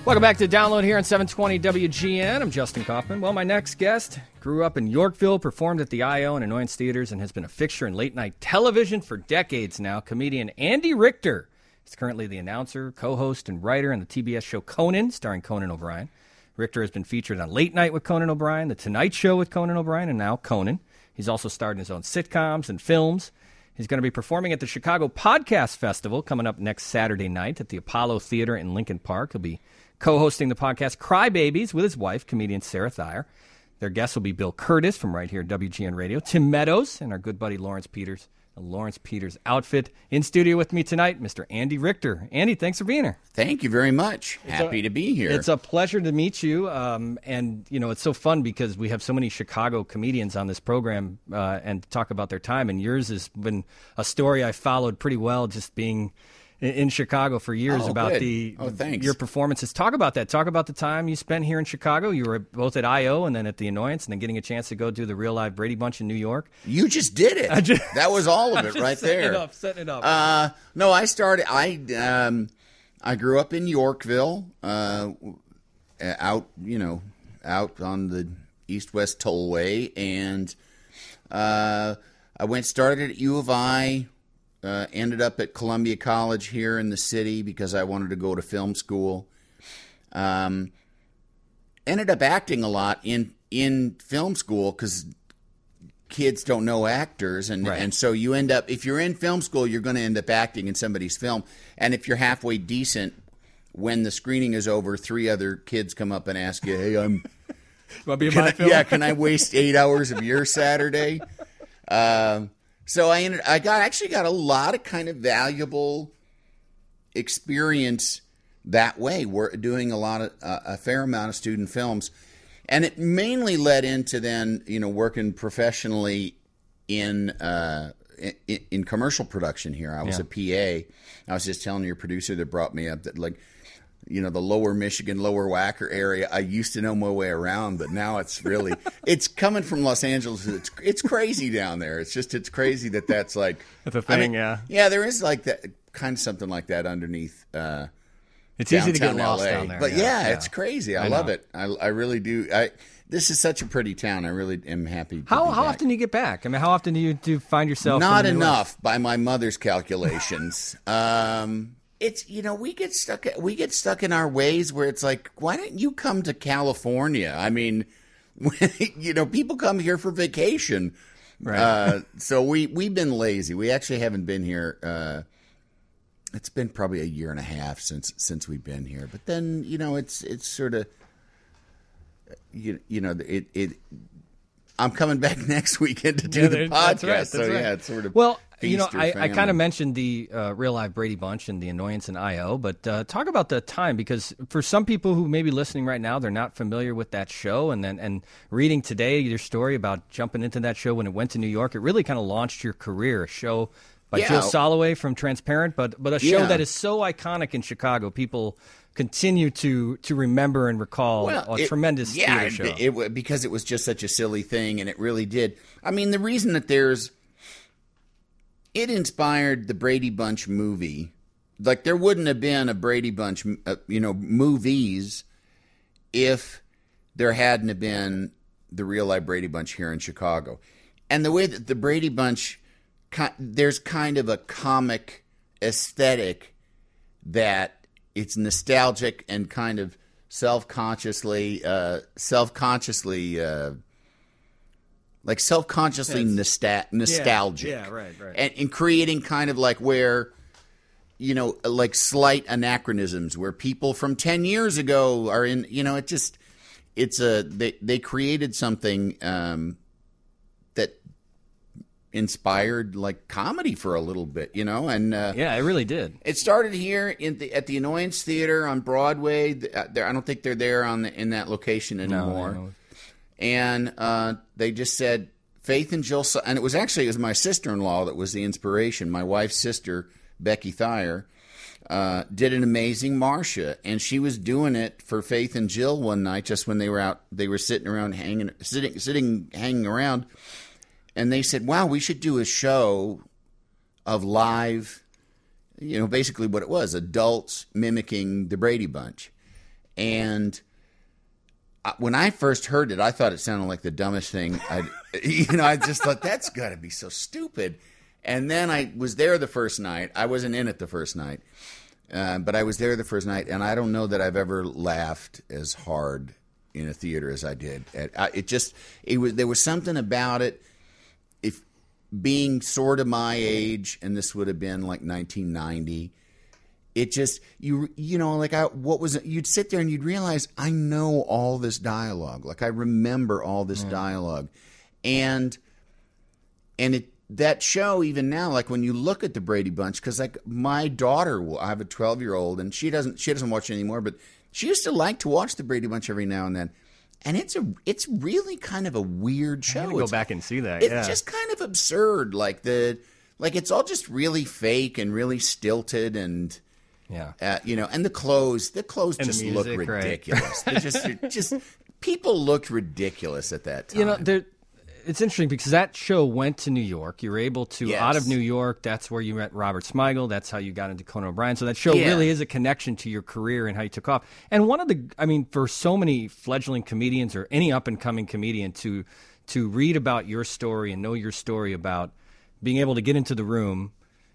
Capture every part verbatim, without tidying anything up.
Welcome back to Download here on seven twenty W G N. I'm Justin Kaufman. Well, my next guest grew up in Yorkville, performed at the I O and Annoyance Theaters, and has been a fixture in late-night television for decades now. Comedian Andy Richter is currently the announcer, co-host, and writer on the T B S show Conan, starring Conan O'Brien. Richter has been featured on Late Night with Conan O'Brien, The Tonight Show with Conan O'Brien, and now Conan. He's also starred in his own sitcoms and films. He's going to be performing at the Chicago Podcast Festival coming up next Saturday night at the Apollo Theater in Lincoln Park. He'll be co-hosting the podcast Crybabies with his wife, comedian Sarah Thayer. Their guests will be Bill Curtis from right here at W G N Radio, Tim Meadows, and our good buddy Lawrence Peters, the Lawrence Peters outfit. In studio with me tonight, Mister Andy Richter. Andy, thanks for being here. Thank you very much. It's Happy a, to be here. It's a pleasure to meet you. Um, and, you know, it's so fun because we have so many Chicago comedians on this program uh, and talk about their time. And yours has been a story I followed pretty well, just being in Chicago for years oh, about good. the oh, thanks. your performances. Talk about that. Talk about the time you spent here in Chicago. You were both at I O and then at the Annoyance, and then getting a chance to go do the Real Live Brady Bunch in New York. You just did it. Just, that was all of it right setting there. It up, setting it up. Uh, no, I started. I um, I grew up in Yorkville, uh, out you know, out on the East-West Tollway, and uh, I went started at U of I. Uh, ended up at Columbia College here in the city because I wanted to go to film school. Um, ended up acting a lot in in film school because kids don't know actors, and right. and so you end up, if you're in film school, you're going to end up acting in somebody's film. And if you're halfway decent, when the screening is over, three other kids come up and ask you, "Hey, I'm want to be in can my I, film? Yeah, can I waste eight hours of your Saturday?" Um. So I ended, I got actually got a lot of kind of valuable experience that way. We're doing a lot of uh, a fair amount of student films, and it mainly led into then you know working professionally in uh, in, in commercial production here. I was yeah. a P A. I was just telling your producer that brought me up that like. You know, the lower Michigan, lower Wacker area, I used to know my way around, but now it's really, it's coming from Los Angeles. It's it's crazy down there. It's just, it's crazy that that's like. That's a thing, I mean, yeah. Yeah, there is like that, kind of something like that underneath uh, It's easy to get lost L A. down there. But yeah, yeah, yeah. it's crazy. I, I love know. it. I, I really do. I This is such a pretty town. I really am happy to How be how back. often do you get back? I mean, how often do you do you find yourself? Not in the Midwest? enough by my mother's calculations. um, it's you know we get stuck we get stuck in our ways where it's like, why don't you come to California? I mean, you know, people come here for vacation. Right. Uh, so we we've been lazy. We actually haven't been here. Uh, it's been probably a year and a half since since we've been here. But then you know, it's it's sort of you you know it it. I'm coming back next weekend to do Yeah, the there- podcast. that's right, that's so right. yeah, it's sort of well. feast You know, or I, I famine. kind of mentioned the uh, Real Live Brady Bunch and the Annoyance and I O, but uh, talk about the time, because for some people who may be listening right now, they're not familiar with that show, and then and reading today your story about jumping into that show when it went to New York, it really kind of launched your career. A show by Yeah. Jill Soloway from Transparent, but but a show Yeah. that is so iconic in Chicago. People continue to to remember and recall Well, a it- tremendous yeah, theater show. It, it, wa- because it was just such a silly thing, and it really did. I mean, the reason that there's it inspired the Brady Bunch movie. Like, there wouldn't have been a Brady Bunch, uh, you know, movies if there hadn't have been the Real Life Brady Bunch here in Chicago. And the way that the Brady Bunch, ki- there's kind of a comic aesthetic that it's nostalgic and kind of self-consciously, uh, self-consciously, uh, like self-consciously nosta- nostalgic. Yeah, right, right. And, and creating kind of like where, you know, like slight anachronisms where people from ten years ago are in, you know, it just, it's a, they, they created something um, that inspired like comedy for a little bit, you know, and uh, yeah, it really did. it started here in the, at the Annoyance Theater on Broadway. There, I don't think they're there on the, in that location anymore. No, no. And uh, they just said, Faith and Jill, and it was actually, it was my sister-in-law that was the inspiration. My wife's sister, Becky Thayer, uh, did an amazing Marcia, and she was doing it for Faith and Jill one night, just when they were out, they were sitting around hanging, sitting, sitting, hanging around, and they said, wow, we should do a show of live, you know, basically what it was, adults mimicking the Brady Bunch. And when I first heard it, I thought it sounded like the dumbest thing. I, you know, I just thought that's got to be so stupid. And then I was there the first night. I wasn't in it the first night, uh, but I was there the first night, and I don't know that I've ever laughed as hard in a theater as I did. It just it was there was something about it. If being sort of my age, and this would have been like nineteen ninety. It just, you you know, like I, what was it? You'd sit there and you'd realize, I know all this dialogue. Like I remember all this mm. dialogue. And, and it, that show even now, like when you look at the Brady Bunch, cause like my daughter, will, I have a twelve year old and she doesn't, she doesn't watch it anymore, but she used to like to watch the Brady Bunch every now and then. And it's a, it's really kind of a weird show. I'm gonna go it's, back and see that. It's yeah. just kind of absurd. Like the, like it's all just really fake and really stilted and, Yeah, uh, you know, and the clothes, the clothes and just the music, look right. ridiculous. They just, just people looked ridiculous at that time. You know, it's interesting because that show went to New York. You were able to yes. out of New York. That's where you met Robert Smigel. That's how you got into Conan O'Brien. So that show yeah. really is a connection to your career and how you took off. And one of the, I mean, for so many fledgling comedians or any up and coming comedian to to read about your story and know your story about being able to get into the room,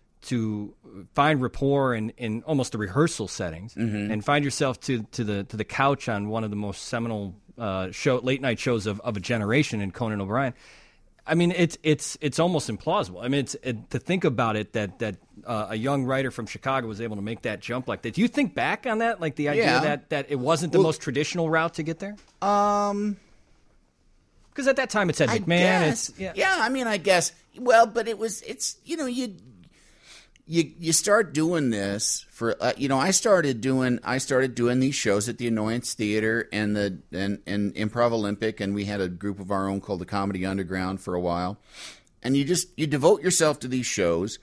to find rapport in, in almost the rehearsal settings, mm-hmm. and find yourself to, to the to the couch on one of the most seminal uh, show late night shows of, of a generation in Conan O'Brien. I mean, it's it's it's almost implausible. I mean, it's it, to think about it that that uh, a young writer from Chicago was able to make that jump like that. Do you think back on that, like the idea yeah. that, that it wasn't the well, most traditional route to get there? Um, because at that time it said I McMahon. Guess, it's, yeah. yeah, I mean, I guess. Well, but it was it's you know you. You you start doing this for uh, you know I started doing I started doing these shows at the Annoyance Theater and the and, and Improv Olympic, and we had a group of our own called the Comedy Underground for a while, and you just you devote yourself to these shows.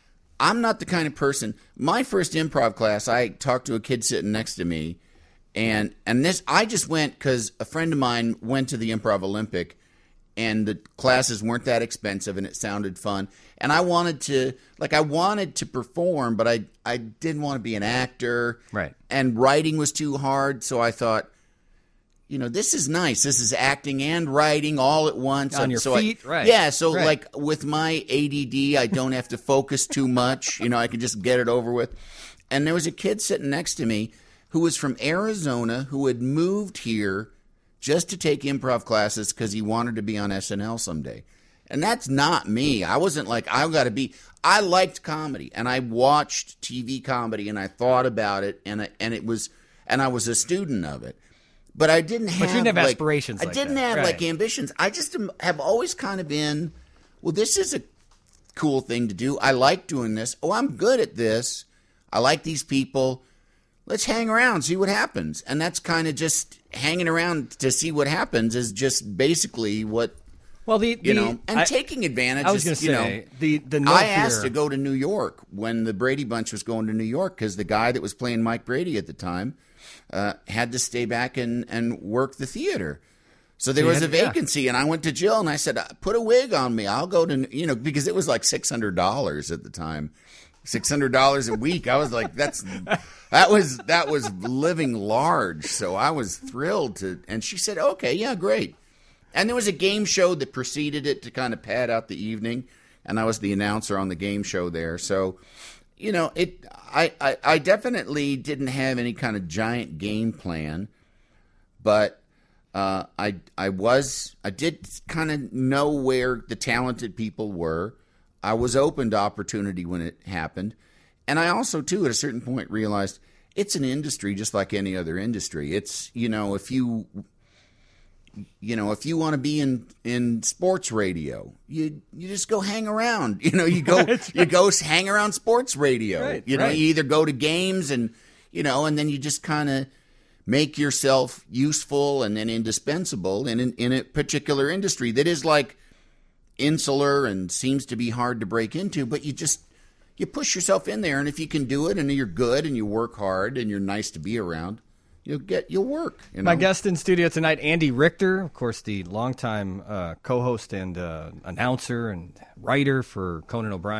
I'm not the kind of person. My first improv class, I talked to a kid sitting next to me, and and this I just went because a friend of mine went to the Improv Olympic. And the classes weren't that expensive, and it sounded fun. And I wanted to, like, I wanted to perform, but I, I didn't want to be an actor. Right. And writing was too hard, so I thought, you know, this is nice. This is acting and writing all at once. On your so feet, I, right. Yeah, so, right. like, with my A D D, I don't have to focus too much. You know, I can just get it over with. And there was a kid sitting next to me who was from Arizona who had moved here just to take improv classes because he wanted to be on S N L someday. And that's not me. I wasn't like, I've got to be. I liked comedy, and I watched T V comedy, and I thought about it, and I, and it was, and I was a student of it. But I didn't have. But you didn't have like, aspirations. I like didn't that. have right. like ambitions. I just have always kind of been, well, this is a cool thing to do. I like doing this. Oh, I'm good at this. I like these people. Let's hang around, see what happens. And that's kind of just hanging around to see what happens is just basically what, well, the, the you know, and I, taking advantage. I was going to say, you know, the, the no I fear. asked to go to New York when the Brady Bunch was going to New York because the guy that was playing Mike Brady at the time uh, had to stay back and, and work the theater. So there so was had, a vacancy, yeah. and I went to Jill and I said, put a wig on me. I'll go to, you know, because it was like six hundred dollars at the time. six hundred dollars a week. I was like, that's, that was, that was living large. So I was thrilled to, and she said, okay, yeah, great. And there was a game show that preceded it to kind of pad out the evening. And I was the announcer on the game show there. So, you know, it, I, I, I definitely didn't have any kind of giant game plan, but, uh, I, I was, I did kind of know where the talented people were. I was open to opportunity when it happened. And I also, too, at a certain point realized it's an industry just like any other industry. It's, you know, if you, you know, if you want to be in, in sports radio, you you just go hang around. You know, you go right. you go hang around sports radio. Right, you know, right. you either go to games and, you know, and then you just kind of make yourself useful and then indispensable in, in in a particular industry that is like insular and seems to be hard to break into, but you just you push yourself in there, and if you can do it and you're good and you work hard and you're nice to be around, you'll get you'll work. You know? My guest in studio tonight, Andy Richter, of course, the longtime uh, co-host and uh, announcer and writer for Conan O'Brien.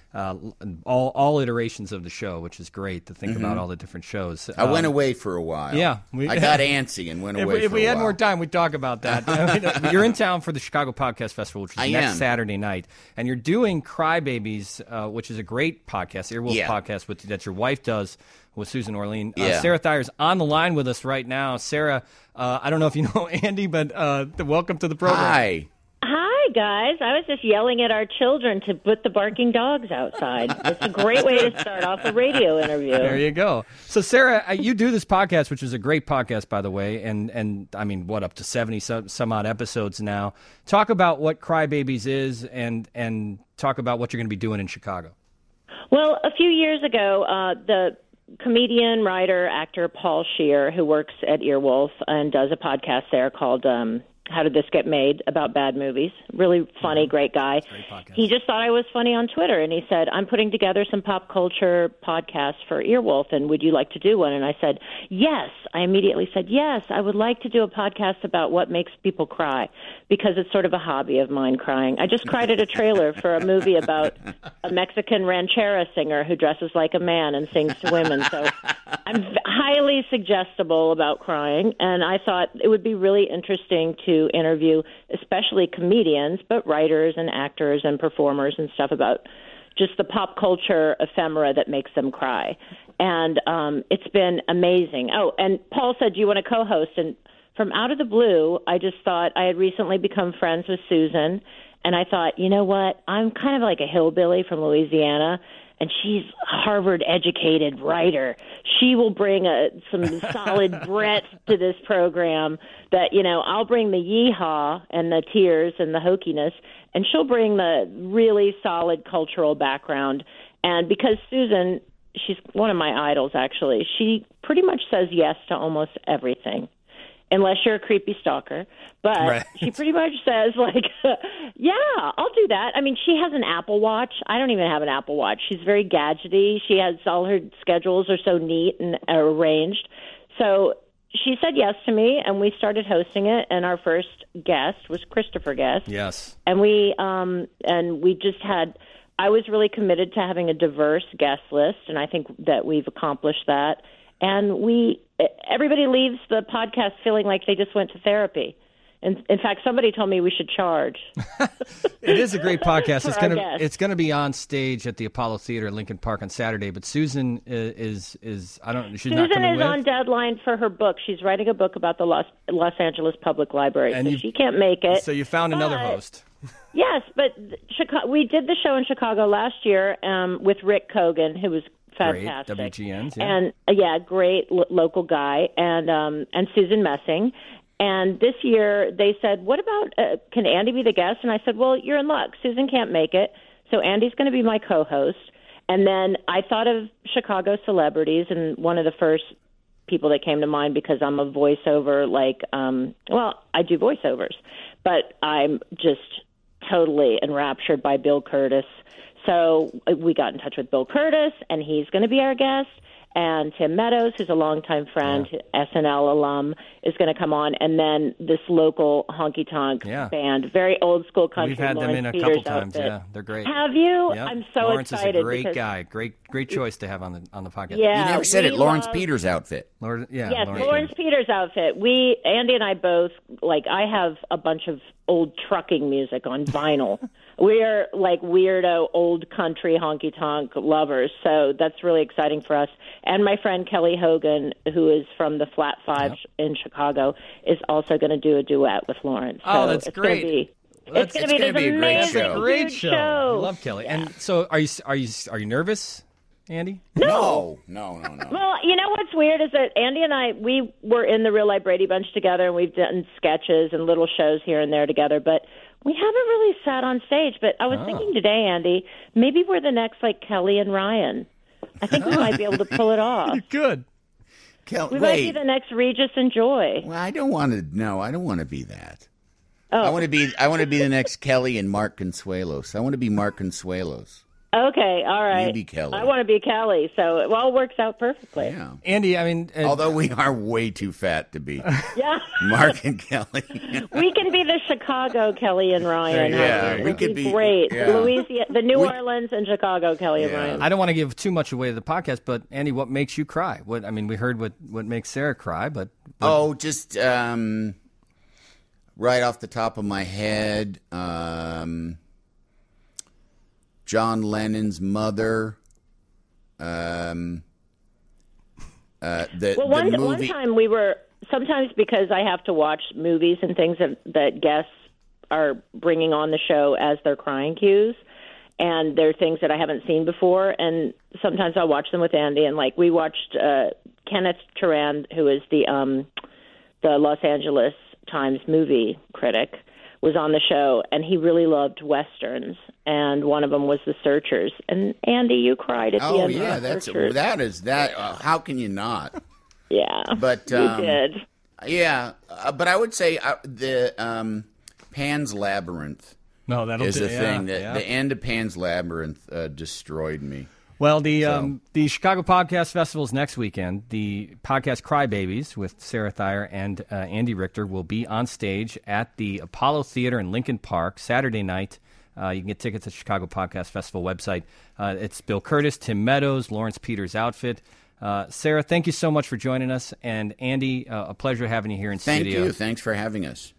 uh, all all iterations of the show, which is great to think Mm-hmm. about all the different shows. I Um, went away for a while. Yeah, we- I got antsy and went If away we, if for we a had while. more time, we'd talk about that. I mean, you're in town for the Chicago Podcast Festival, which is I next am. Saturday night, and you're doing Crybabies, uh, which is a great podcast, Earwolf Yeah. podcast with, that your wife does with Susan Orlean. Uh, Yeah. Sarah Thayer's on the line with us right now. Sarah, uh, I don't know if you know Andy, but uh, welcome to the program. Hi. Hi, guys. I was just yelling at our children to put the barking dogs outside. It's a great way to start off a radio interview. There you go. So, Sarah, uh, you do this podcast, which is a great podcast, by the way, and, and I mean, what, up to seventy some, some odd episodes now. Talk about what Crybabies is and, and talk about what you're going to be doing in Chicago. Well, a few years ago, uh, the comedian, writer, actor Paul Scheer, who works at Earwolf and does a podcast there called um, How Did This Get Made, about bad movies. Really funny, great guy. Great podcast. He just thought I was funny on Twitter, and he said, I'm putting together some pop culture podcasts for Earwolf, and would you like to do one? And I said, yes. I immediately said, yes, I would like to do a podcast about what makes people cry, because it's sort of a hobby of mine, crying. I just cried at a trailer for a movie about a Mexican ranchera singer who dresses like a man and sings to women. So I'm highly suggestible about crying, and I thought it would be really interesting to interview especially comedians, but writers and actors and performers and stuff about just the pop culture ephemera that makes them cry. And um, it's been amazing. Oh, and Paul said, do you want to co-host? And from out of the blue, I just thought I had recently become friends with Susan, and I thought, you know what? I'm kind of like a hillbilly from Louisiana, and she's a Harvard-educated writer. She will bring a, some solid breadth to this program that, you know, I'll bring the yeehaw and the tears and the hokiness, and she'll bring the really solid cultural background. And because Susan, she's one of my idols, actually, she pretty much says yes to almost everything. Unless you're a creepy stalker. But Right. she pretty much says, like, yeah, I'll do that. I mean, she has an Apple Watch. I don't even have an Apple Watch. She's very gadgety. She has all her schedules are so neat and arranged. So she said yes to me, and we started hosting it, and our first guest was Christopher Guest. Yes. And we um, and we just had – I was really committed to having a diverse guest list, and I think that we've accomplished that. And we everybody leaves the podcast feeling like they just went to therapy. And in fact, somebody told me we should charge. It is a great podcast. For It's our gonna guests. it's gonna be on stage at the Apollo Theater in Lincoln Park on Saturday. But Susan is is, is I don't she's not Susan coming is with. on deadline for her book. She's writing a book about the Los Los Angeles Public Library, And so you- she can't make it. So you found another But- host. Yes, but Chicago, we did the show in Chicago last year um, with Rick Kogan, who was Great. fantastic. W G Ns, yeah. And uh, yeah, great lo- local guy, and um, and Susan Messing. And this year they said, "What about uh, can Andy be the guest?" And I said, "Well, you're in luck. Susan can't make it, so Andy's going to be my co-host." And then I thought of Chicago celebrities, and one of the first people that came to mind, because I'm a voiceover, like, um, well, I do voiceovers, but I'm just totally enraptured by Bill Curtis. So we got in touch with Bill Curtis, and he's going to be our guest. And Tim Meadows, who's a longtime friend, S N L alum, is going to come on. And then this local honky-tonk Yeah. band, very old-school country. We've had them Lawrence in a Peters couple times. outfit. Yeah, they're great. Have you? Yep. I'm so Lawrence excited. is a great because, guy. Great great choice to have on the on the podcast. Yeah, You never said we it. Lawrence love- Peters' outfit. Lord, yeah, Yes, Lawrence Lawrence Peters. Peters' outfit. We, Andy and I both, like, I have a bunch of old trucking music on vinyl. We're like weirdo old country honky tonk lovers, so that's really exciting for us. And my friend Kelly Hogan, who is from the Flat Five Yep. in Chicago, is also going to do a duet with Lawrence. Oh, so that's it's gonna great. Be, Well, it's that's- going to be it's this gonna be a great amazing, show. Great huge show. show. I love Kelly. And so, are you are you are you nervous, Andy? No, no, no, no. Well, you know what's weird is that Andy and I, we were in the Real Life Brady Bunch together, and we've done sketches and little shows here and there together, but we haven't really sat on stage. But I was Oh. thinking today, Andy, maybe we're the next, like, Kelly and Ryan. I think we might be able to pull it off. Good. Kel- We might be wait. the next Regis and Joy. Well, I don't want to. No, I don't want to be that. Oh. I want to be. I want to be the next Kelly and Mark Consuelos. I want to be Mark Consuelos. Okay, all right. You be Kelly. I want to be Kelly, so it all works out perfectly. Yeah. Andy, I mean... Uh, Although we are way too fat to be Yeah. Mark and Kelly. We can be the Chicago Kelly and Ryan. Yeah, It'd we could be be- great. yeah. Louisiana, the New We- Orleans and Chicago Kelly and Yeah. Ryan. I don't want to give too much away to the podcast, but Andy, what makes you cry? What I mean, we heard what, what makes Sarah cry, but... but Oh, just um, right off the top of my head, um, John Lennon's mother. Um, uh, the, Well, one, the movie. one time we were, sometimes because I have to watch movies and things that, that guests are bringing on the show as their crying cues, and they're things that I haven't seen before, and sometimes I'll watch them with Andy, and like we watched uh, Kenneth Turan, who is the um, the Los Angeles Times movie critic, was on the show, and he really loved Westerns, and one of them was The Searchers. And Andy, you cried at the Oh end yeah, of The that's Searchers. that is that. Uh, how can you not? Yeah, But you um, did. yeah, uh, but I would say uh, the um, Pan's Labyrinth no, that'll is do, a yeah, thing that yeah. the end of Pan's Labyrinth uh, destroyed me. Well, the um, the Chicago Podcast Festival is next weekend. The podcast Crybabies with Sarah Thayer and uh, Andy Richter will be on stage at the Apollo Theater in Lincoln Park Saturday night. Uh, you can get tickets at the Chicago Podcast Festival website. Uh, it's Bill Curtis, Tim Meadows, Lawrence Peters' outfit. Uh, Sarah, thank you so much for joining us. And Andy, uh, a pleasure having you here in Thank studio. you. Thanks for having us.